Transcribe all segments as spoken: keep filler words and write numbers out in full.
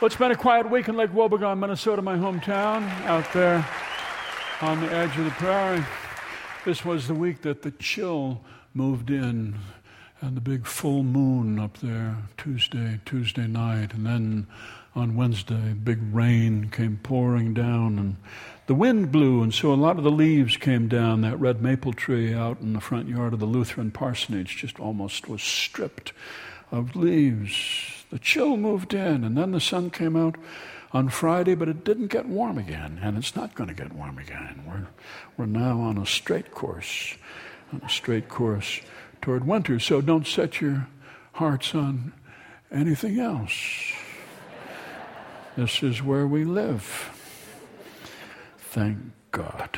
Well, it's been a quiet week in Lake Wobegon, Minnesota, my hometown, out there on the edge of the prairie. This was the week that the chill moved in and the big full moon up there Tuesday, Tuesday night. And then on Wednesday, big rain came pouring down and the wind blew. And so a lot of the leaves came down. That red maple tree out in the front yard of the Lutheran parsonage just almost was stripped of leaves. The chill moved in, and then the sun came out on Friday, but it didn't get warm again, and it's not going to get warm again. We're we're now on a straight course, on a straight course toward winter. So don't set your hearts on anything else. This is where we live. Thank God.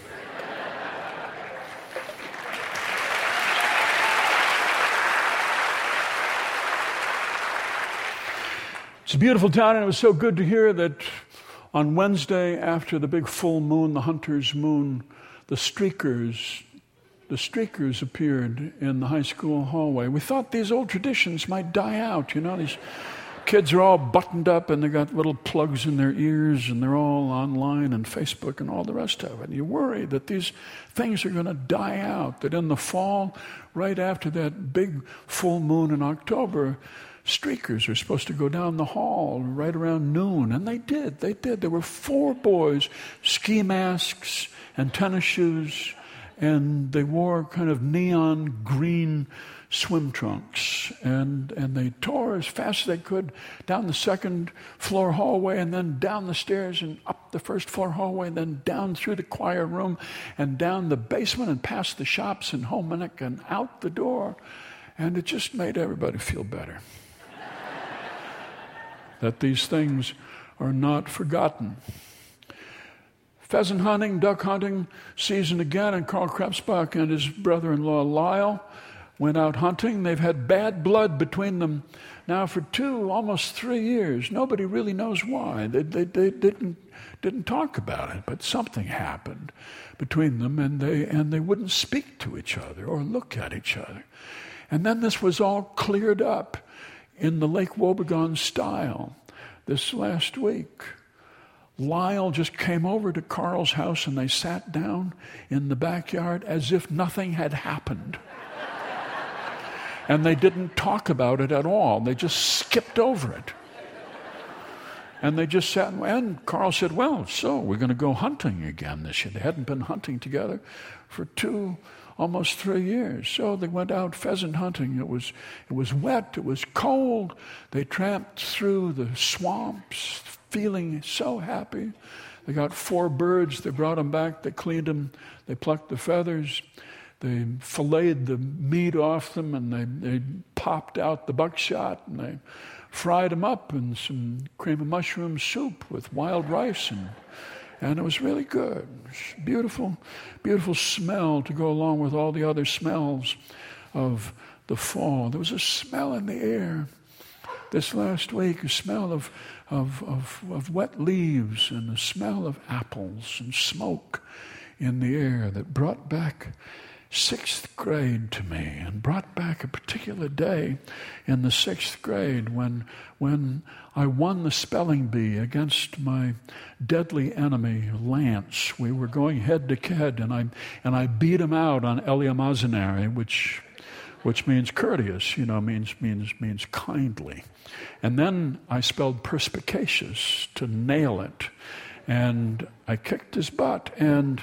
It's a beautiful town, and it was so good to hear that on Wednesday, after the big full moon, the hunter's moon, the streakers, the streakers appeared in the high school hallway. We thought these old traditions might die out. You know, these kids are all buttoned up, and they got little plugs in their ears, and they're all online and Facebook and all the rest of it. And you worry that these things are going to die out, that in the fall, right after that big full moon in October, streakers are supposed to go down the hall right around noon, and they did. They did. There were four boys, ski masks and tennis shoes, and they wore kind of neon green swim trunks, and and they tore as fast as they could down the second floor hallway, and then down the stairs and up the first floor hallway, and then down through the choir room and down the basement and past the shops in Homanek and out the door, and it just made everybody feel better. That these things are not forgotten. Pheasant hunting, duck hunting season again, and Carl Krebsbach and his brother-in-law Lyle went out hunting. They've had bad blood between them now for two, almost three years. Nobody really knows why. They, they, they didn't didn't talk about it, but something happened between them, and they and they wouldn't speak to each other or look at each other. And then this was all cleared up in the Lake Wobegon style this last week. Lyle just came over to Carl's house and they sat down in the backyard as if nothing had happened. And they didn't talk about it at all. They just skipped over it. And they just sat, and Carl said, well, so we're going to go hunting again this year. They hadn't been hunting together for two almost three years. So they went out pheasant hunting. It was it was wet. It was cold. They tramped through the swamps, feeling so happy. They got four birds. They brought them back. They cleaned them. They plucked the feathers. They filleted the meat off them, and they, they popped out the buckshot, and they fried them up in some cream of mushroom soup with wild rice, and And it was really good. It was beautiful, beautiful smell to go along with all the other smells of the fall. There was a smell in the air this last week, a smell of, of, of, of wet leaves and a smell of apples and smoke in the air that brought back sixth grade to me, and brought back a particular day in the sixth grade when when I won the spelling bee against my deadly enemy, Lance. We were going head to head, and I and I beat him out on eleemosynary, which which means courteous, you know, means means means kindly. And then I spelled perspicacious to nail it, and I kicked his butt, and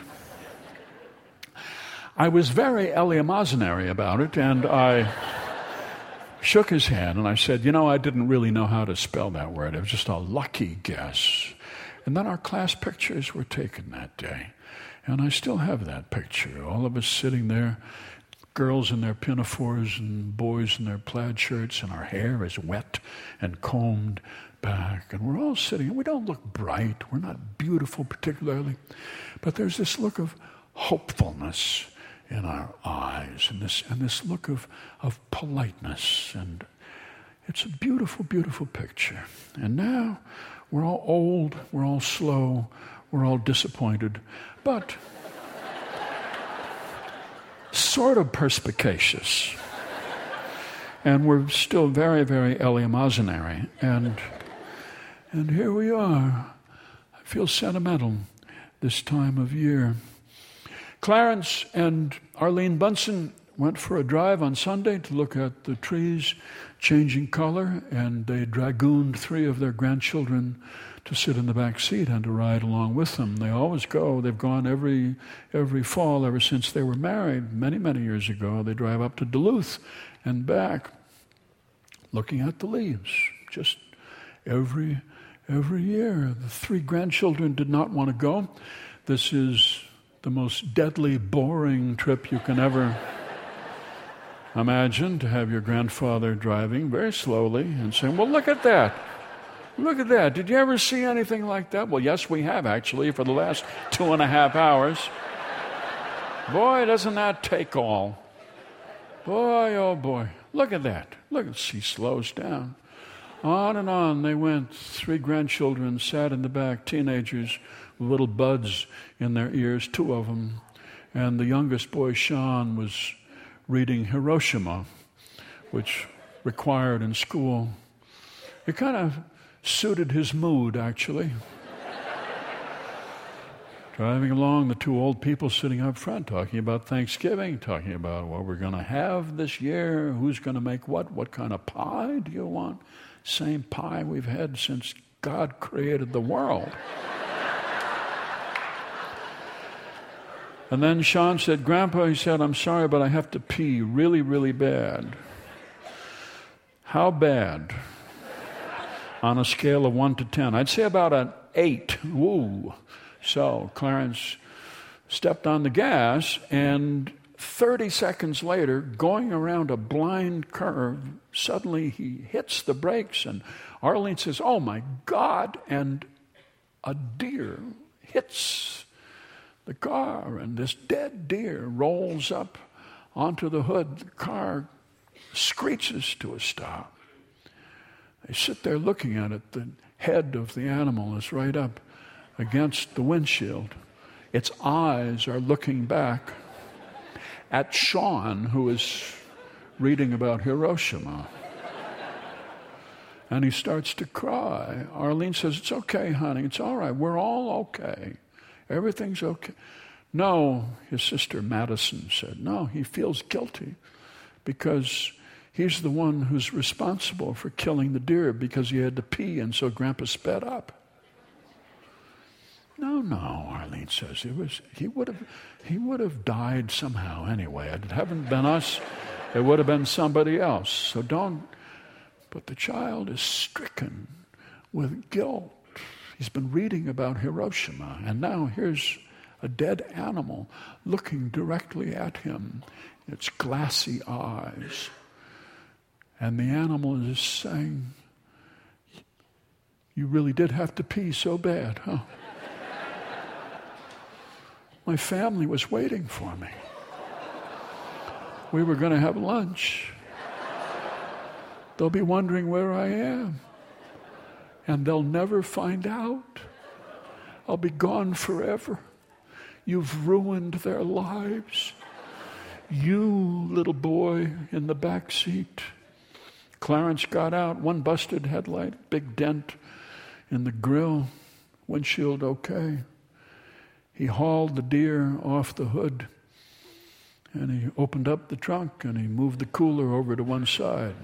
I was very eleemosynary about it, and I shook his hand, and I said, you know, I didn't really know how to spell that word. It was just a lucky guess. And then our class pictures were taken that day, and I still have that picture. All of us sitting there, girls in their pinafores and boys in their plaid shirts, and our hair is wet and combed back, and we're all sitting. We don't look bright. We're not beautiful particularly, but there's this look of hopefulness in our eyes, and this and this look of, of politeness, and it's a beautiful, beautiful picture. And now we're all old, we're all slow, we're all disappointed, but sort of perspicacious. And we're still very, very eleemosynary. And And here we are. I feel sentimental this time of year. Clarence and Arlene Bunsen went for a drive on Sunday to look at the trees changing color, and they dragooned three of their grandchildren to sit in the back seat and to ride along with them. They always go. They've gone every every fall ever since they were married, many, many years ago. They drive up to Duluth and back, looking at the leaves, just every every year. The three grandchildren did not want to go. This is the most deadly, boring trip you can ever imagine, to have your grandfather driving very slowly and saying, well, look at that. Look at that. Did you ever see anything like that? Well, yes, we have, actually, for the last two and a half hours. Boy, doesn't that take all. Boy, oh boy. Look at that. Look at, she slows down. On and on they went. Three grandchildren sat in the back, teenagers with little buds in their ears, two of them. And the youngest boy, Sean, was reading Hiroshima, which required in school. It kind of suited his mood, actually. Driving along, the two old people sitting up front, talking about Thanksgiving, talking about what we're going to have this year, who's going to make what, what kind of pie do you want? Same pie we've had since God created the world. And then Sean said, Grandpa, he said, I'm sorry, but I have to pee really, really bad. How bad? On a scale of one to ten. I'd say about an eight. Woo. So Clarence stepped on the gas, and thirty seconds later, going around a blind curve, suddenly he hits the brakes, and Arlene says, oh my God, and a deer hits the car, and this dead deer rolls up onto the hood. The car screeches to a stop. They sit there looking at it. The head of the animal is right up against the windshield. Its eyes are looking back at Sean, who is reading about Hiroshima. And he starts to cry. Arlene says, it's okay, honey. It's all right. We're all okay. Everything's okay. No, his sister Madison said, no, he feels guilty because he's the one who's responsible for killing the deer because he had to pee, and so Grandpa sped up. No, no, Arlene says, it was he would have he would have died somehow anyway. It hadn't been us, it would have been somebody else. So don't. But the child is stricken with guilt. He's been reading about Hiroshima, and now here's a dead animal looking directly at him, its glassy eyes. And the animal is saying, you really did have to pee so bad, huh? My family was waiting for me. We were going to have lunch. They'll be wondering where I am. And they'll never find out. I'll be gone forever. You've ruined their lives. You, little boy in the back seat. Clarence got out, one busted headlight, big dent in the grill, windshield okay. He hauled the deer off the hood, and he opened up the trunk, and he moved the cooler over to one side.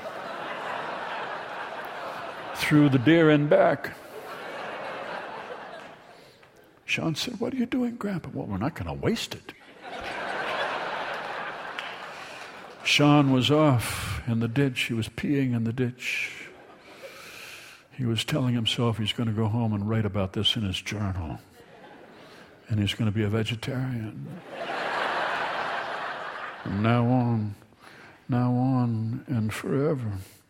Threw the deer in back. Sean said, what are you doing, Grandpa? Well, we're not going to waste it. Sean was off in the ditch. He was peeing in the ditch. He was telling himself he's going to go home and write about this in his journal. And he's going to be a vegetarian. From now on, now on, and forever.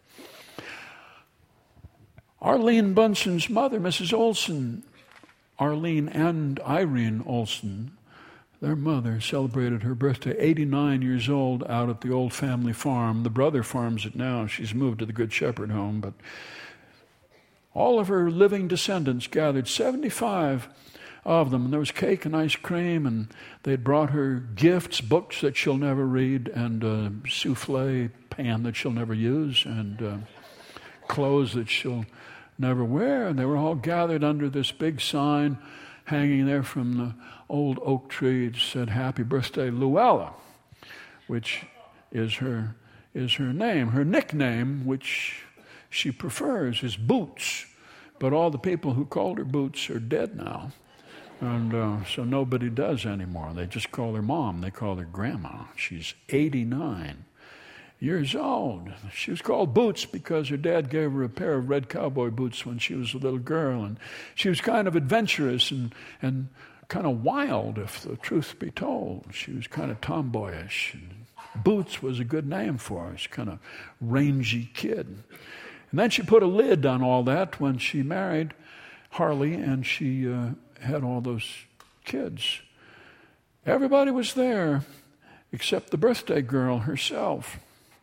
Arlene Bunsen's mother, Missus Olson, Arlene and Irene Olson, their mother, celebrated her birthday, eighty-nine years old, out at the old family farm. The brother farms it now. She's moved to the Good Shepherd home. But all of her living descendants gathered, seventy-five of them. And there was cake and ice cream, and they'd brought her gifts, books that she'll never read, and a souffle pan that she'll never use, and uh, clothes that she'll never where. And they were all gathered under this big sign hanging there from the old oak tree. It said, "Happy birthday, Luella," which is her is her name. Her nickname, which she prefers, is Boots. But all the people who called her Boots are dead now. And uh, so nobody does anymore. They just call her Mom. They call her Grandma. She's eighty-nine years old. She was called Boots because her dad gave her a pair of red cowboy boots when she was a little girl. And she was kind of adventurous and, and kind of wild, if the truth be told. She was kind of tomboyish. And Boots was a good name for her. She's kind of rangy kid. And then she put a lid on all that when she married Harley, and she uh, had all those kids. Everybody was there except the birthday girl herself.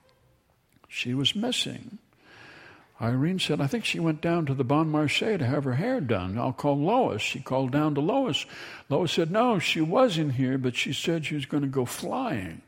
She was missing. Irene said, "I think she went down to the Bon Marché to have her hair done. I'll call Lois." She called down to Lois. Lois said, "No, she was in here, but she said she was going to go flying."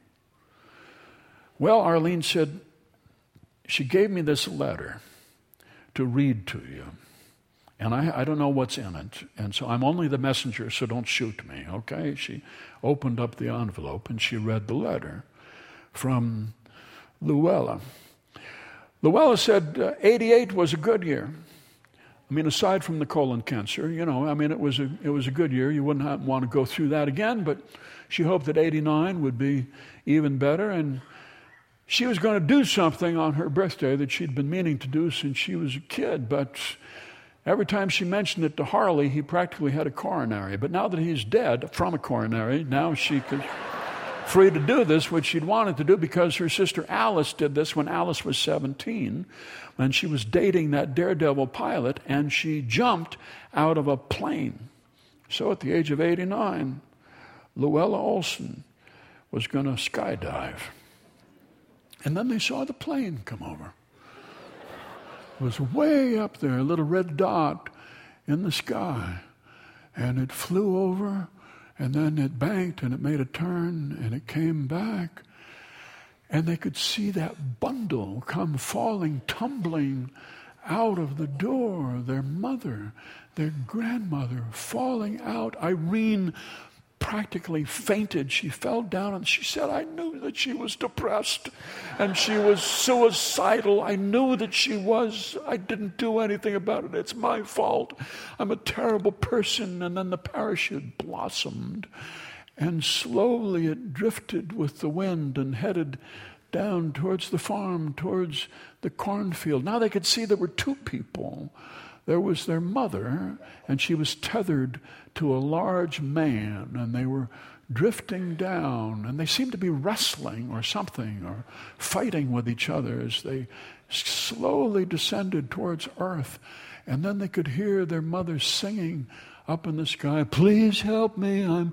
Well, Arlene said, "She gave me this letter to read to you. And I, I don't know what's in it. And so I'm only the messenger, so don't shoot me, okay?" She opened up the envelope and she read the letter from Luella. Luella said uh, eighty-eight was a good year. I mean, aside from the colon cancer, you know, I mean, it was a, it was a good year. You wouldn't have, want to go through that again, but she hoped that eighty-nine would be even better. And she was going to do something on her birthday that she'd been meaning to do since she was a kid, but every time she mentioned it to Harley, he practically had a coronary. But now that he's dead from a coronary, now she could free to do this, which she'd wanted to do because her sister Alice did this when Alice was seventeen, when she was dating that daredevil pilot, and she jumped out of a plane. So at the age of eighty-nine, Luella Olson was going to skydive. And then they saw the plane come over. It was way up there, a little red dot in the sky. And it flew over, and then it banked, and it made a turn, and it came back. And they could see that bundle come falling, tumbling out of the door. Their mother, their grandmother, falling out. Irene practically fainted. She fell down and she said, "I knew that she was depressed and she was suicidal. I knew that she was. I didn't do anything about it. It's my fault. I'm a terrible person." And then the parachute blossomed, and slowly it drifted with the wind and headed down towards the farm, towards the cornfield. Now they could see there were two people. There was their mother, and she was tethered to a large man, and they were drifting down, and they seemed to be wrestling or something, or fighting with each other as they slowly descended towards earth. And then they could hear their mother singing up in the sky, "Please help me, I'm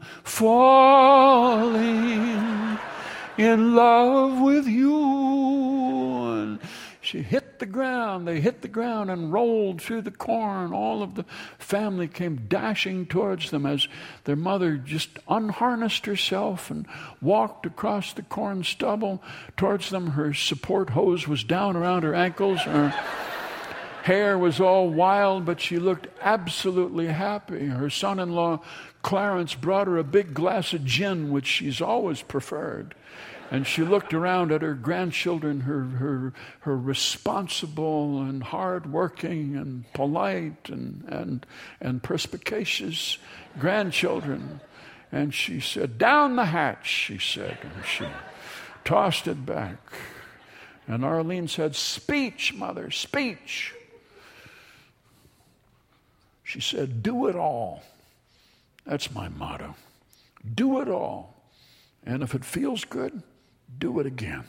falling in love with you." And she hit the ground. They hit the ground and rolled through the corn. All of the family came dashing towards them as their mother just unharnessed herself and walked across the corn stubble towards them. Her support hose was down around her ankles. Her hair was all wild, but she looked absolutely happy. Her son-in-law, Clarence, brought her a big glass of gin, which she's always preferred. And she looked around at her grandchildren, her her her responsible and hardworking and polite and and and perspicacious grandchildren. And she said, "Down the hatch," she said. And she tossed it back. And Arlene said, "Speech, Mother, speech." She said, "Do it all." That's my motto. Do it all. And if it feels good, do it again.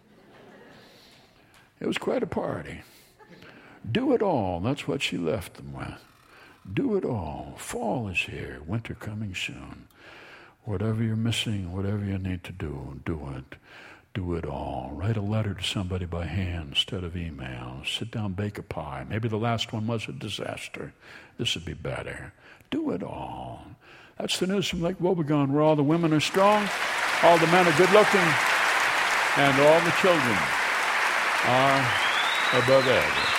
It was quite a party. Do it all. That's what she left them with. Do it all. Fall is here. Winter coming soon. Whatever you're missing, whatever you need to do, do it. Do it all. Write a letter to somebody by hand instead of email. Sit down, bake a pie. Maybe the last one was a disaster. This would be better. Do it all. That's the news from Lake Wobegon, where all the women are strong, all the men are good looking, and all the children are above average.